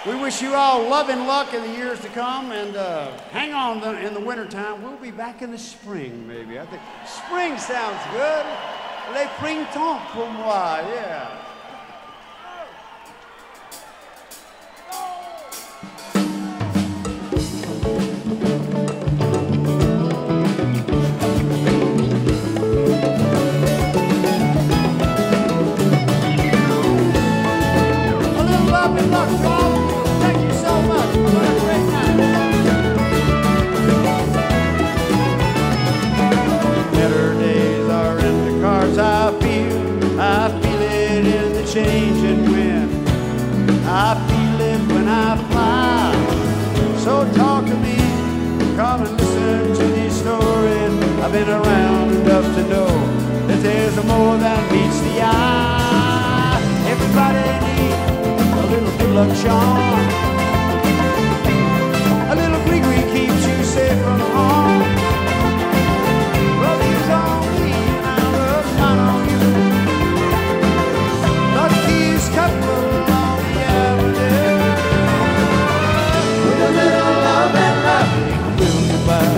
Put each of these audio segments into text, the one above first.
We wish you all love and luck in the years to come, and hang on in the wintertime. We'll be back in the spring, maybe. I think spring sounds good. Les printemps pour moi, yeah. A little love and luck to all of you. Thank you so much. What a great night. Better days are in the cards. I feel it in the changing wind. I feel it when I fly. So talk to me, come and listen to these stories. I've been around enough to know that there's more than meets the eye. Everybody needs a little good luck charm. A little gree-gree keeps you safe from harm. Love is on me and I love mine on you. Lucky's couple on the avenue. With a little love and love, we'll get by.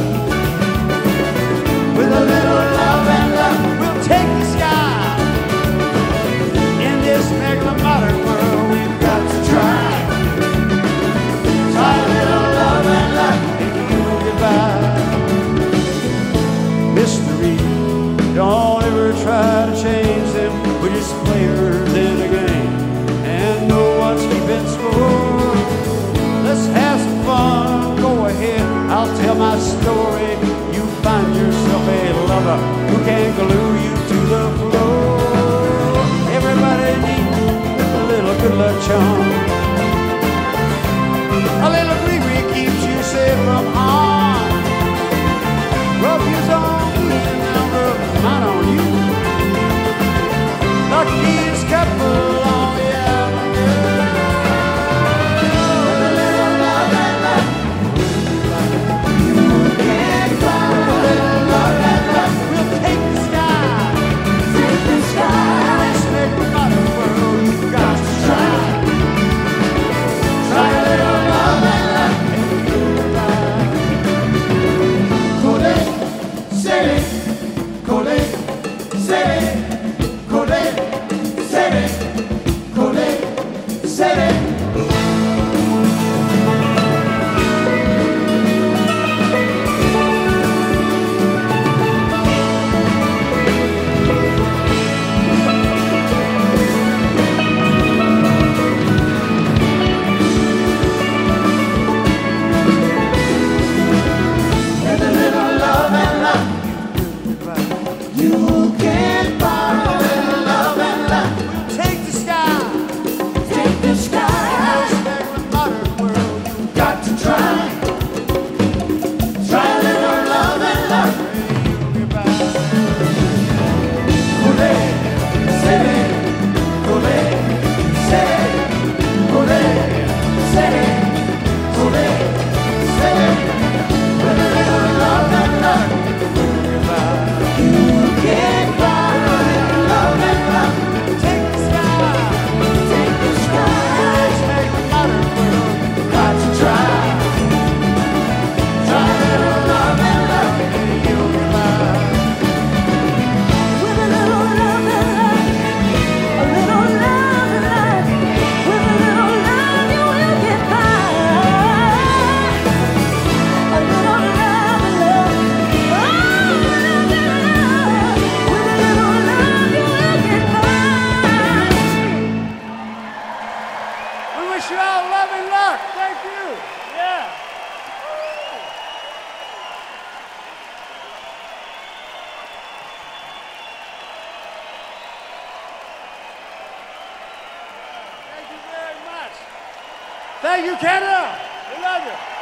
With a little love and love, we'll take the sky. In this mega modern world, we've got to try. Try a little love and love, and you'll get by. Mystery, don't ever try to change them. We're just players in a game, and no one's keeping score. Let's have some fun, go ahead, I'll tell my story. You find yourself a lover who can glue you to the floor. Everybody needs a little good luck charm. A little gree-gree keeps you safe from harm. Rub yours on me and I'll rub mine on you. Lucky's couple on the avenue. With a little love and love, you can't fly. With a little love and love, we'll take the sky. Take the sky. Let's make the modern world, you've got to try. Try a little love and love, and you'll get by. Cole, City, Cole, City, Cole, City, Cole, City. With a little love and love, you can't buy. A little love and love, take the sky. Take the sky. In this modern world, you've got to try. Try a little love and love. Cole, City, Cole, City, Cole, City, Cole, City. With a little love and love, you can't buy. A little love and love, take the sky. Take the sky. Let's make the modern world, you've got to try. Try a little love and love, and you'll get by. With a little love and love, a little love and love, with a little love you will get by. A little love and love, oh, love and love, with a little love you will get by. We wish you all love and luck. Thank you. Yeah. Thank you very much. Thank you, Canada. We love you.